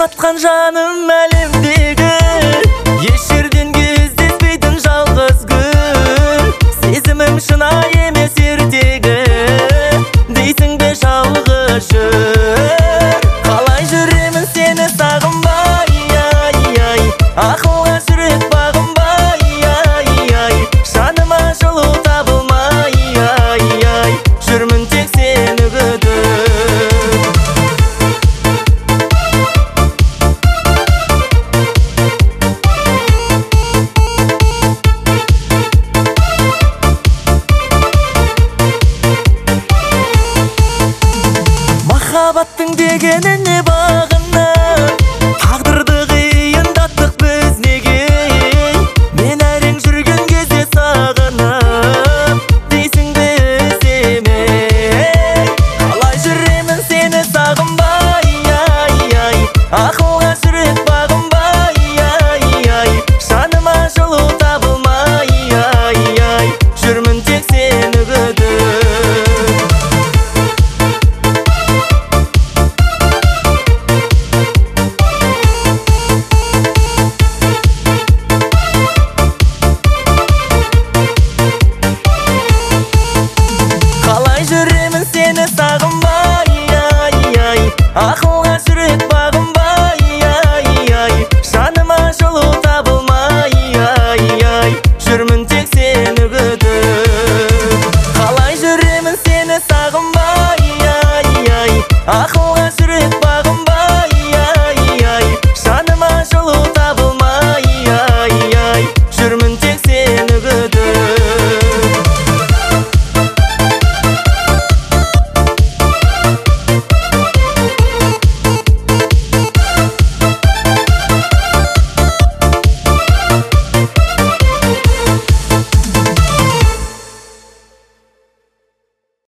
ұнатқан жаным әлемдегі еш жерден кездеспейтін жалғыз гүл. Сезімім шынайы емес ертегі дейсің бе жалғыз жүр. Қалай жүремін сені сағынбай, ай-ай, ақылға жүрек бағынбай, ай-ай, жаныма жылу табылмай, ай-ай, жүрмін тек сені күтіп. Махаббаттың дегені